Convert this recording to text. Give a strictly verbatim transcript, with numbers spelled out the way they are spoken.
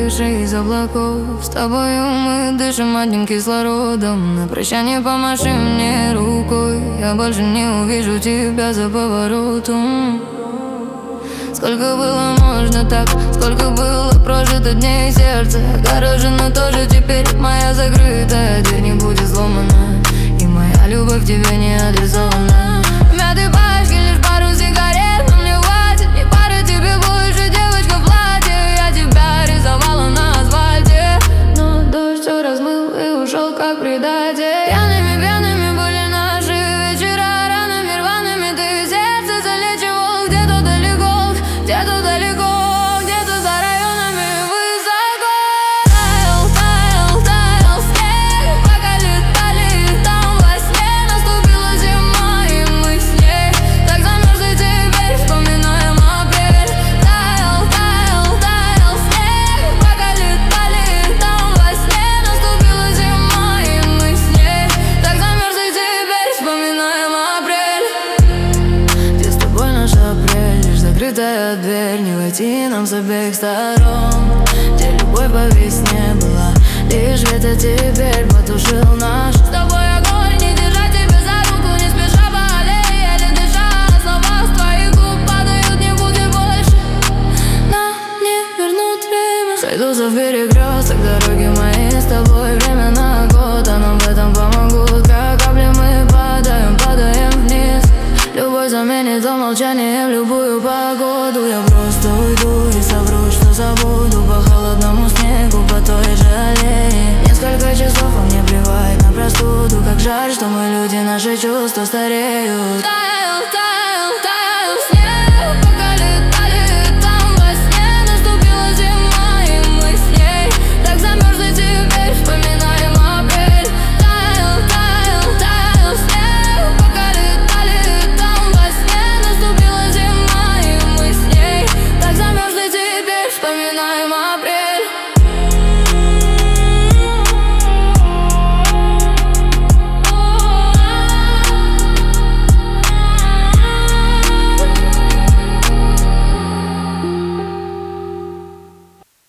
выше из облаков. С тобою мы дышим одним кислородом. На прощание помаши мне рукой. Я больше не увижу тебя за поворотом. Сколько было можно так, сколько было прожито дней, сердце огорожено тоже теперь. Моя закрытая дверь не будет сломана, и моя любовь тебе не адресована. Мятые пачки, лишь пару сигарет, но мне хватит. Не пара тебе больше, девочка в платье. Я тебя рисовала на асфальте, но дождь все размыл и ушел как предатель. Пьяными, пьяными были наши вечера, ранами рваными ты сердце залечивал. Где-то далеко, где-то далеко, где-то за районами высоко. Таял, таял, таял снег, пока летали там во сне. Наступила зима, и мы с ней так замерзли теперь, вспоминаем апрель. Таял, таял, таял снег, пока летали там во сне. Наступила зима, и мы с ней так замерзли теперь, вспоминаем апрель. Где с тобой наш апрель, лишь закрытая дверь, не войти нам с обеих сторон. Где любовь по весне была, лишь ветер теперь потушил наш с тобой огонь. Не держать тебя за руку, не спеша по аллее, еле дыша. Слова с твоих губ падают, не будет больше. Нам не вернуть время. Сойдутся в перекресток дороги мои с тобой. Время на год, а нам в этом помогут. Как капли мы падаем, падаем вниз. Любовь заменит то молчание в любую погоду. Я просто уйду и совру, что забуду по холодному снегу, по той же аллее. Несколько часов, а мне плевать на простуду. Как жаль, что мы люди, наши чувства стареют.